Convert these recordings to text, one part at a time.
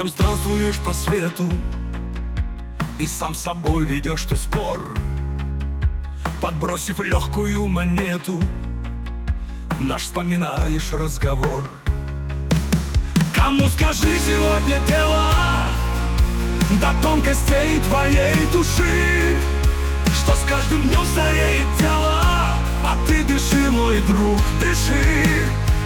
Часом странствуешь по свету и сам с собой ведешь ты спор, подбросив легкую монету, наш вспоминаешь разговор. Кому скажи сегодня дело до тонкостей твоей души, что с каждым днем стареет тело, а ты дыши, мой друг, дыши.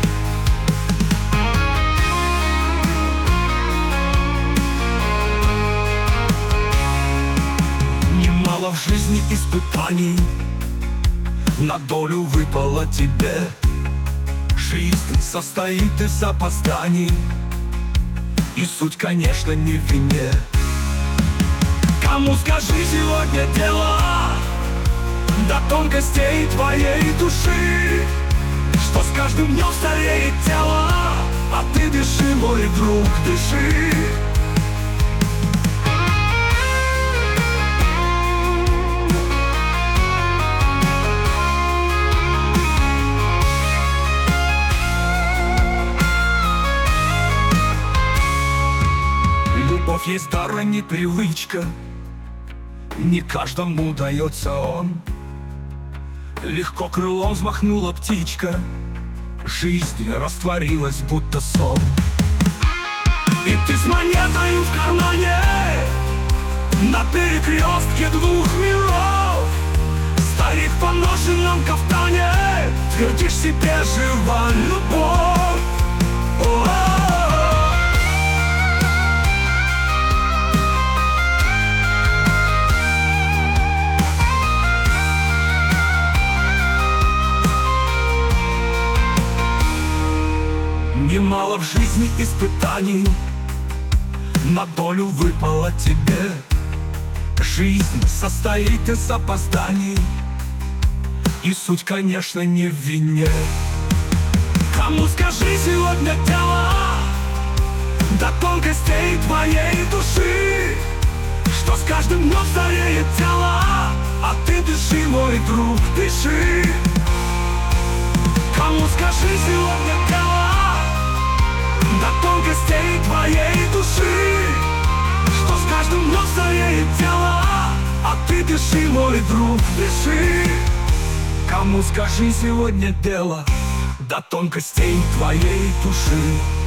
Немало в жизни испытаний на долю выпало тебе. Жизнь состоит из опозданий, и суть, конечно, не в вине. Кому скажи сегодня дело до тонкостей твоей души, что с каждым днем стареет тело, а ты дыши, мой друг, дыши. Любовь есть дар, а не привычка, не каждому дается он. Легко крылом взмахнула птичка, жизнь растворилась, будто сон. И ты с монетою в кармане на перекрестке двух миров, старик в поношенном кафтане, твердишь себе: жива любовь. Немало в жизни испытаний на долю выпало тебе. Жизнь состоит из опозданий, и суть, конечно, не в вине. Кому скажи сегодня дело до тонкостей твоей души, что с каждым днем стареет тело, а ты дыши, мой друг, дыши. Кому скажи сегодня дело до тонкостей твоей души, что с каждым днем стареет тело, а ты дыши, мой друг, дыши. Кому скажи сегодня дело до тонкостей твоей души,